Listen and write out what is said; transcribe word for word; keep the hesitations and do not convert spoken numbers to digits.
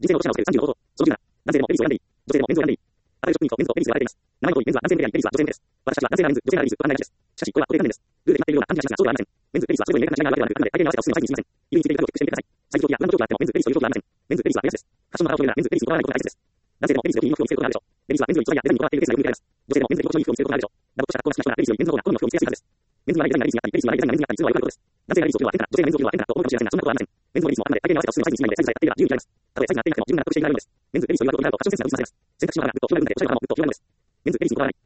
人生の落とし穴を防ぐさんじゅうの方法。そのじゅうなな、男性でもペニスを選んでいい。女性でもメンズを選んでいい。あらゆる職人とメンズとペニスと言われています。ななの通り、メンズは男性であり、ペニスは女性のです。私たちは男性ならメンズ、女性ならペニスと考えがちです。しかし、これは固定観念です。ルールで決まっているような感じがしますが、そうではありません。メンズ、ペニスはそれぞれ明確な違いがあるわけではなく、あくまで相手に合わせたおすすめのサイズにすみません。色についているをチェックしてみてください。サイズ表記やブランド表記があっても、メンズ、ペニスという表記はありません。メンズ、ペニスは目安です。ファッションの腹を決めるなら、メンズ、ペニスにこだわらないことが大切です。男性でもペニスよりいい服を見せることがあるでしょう。ペニスはメンズより素材やデザインにこだわっているケースがよく見られます。女性でもメンズより心地のいい服を見せることがあるでしょう。ラボとした格好が好きな人がペニスよりメンズの方が好みの服を見せやすいからです。メンズはデザインがレディーにあったり、ペニスはデザインがメンズにあったりするのはよくあることです。男性がレディースを着るのは変から、女性がメンズを着るのは変からと思うかもしれませんが、そんなことはありません。メンズもレディースもあくまで相手に合わせたおすすめのサイズにしないので、サイズさえ合っていれば自由に着られます。たとえサイズが合っていなくても自分が納得しているのがあるんです。メンズ、ペニスという枠を見たらとファッションセンスが薄ませます。選択肢の中でグッと極めるので、おしゃれなものはグッと極めるのです。メンズ、ペニスにこだわらない。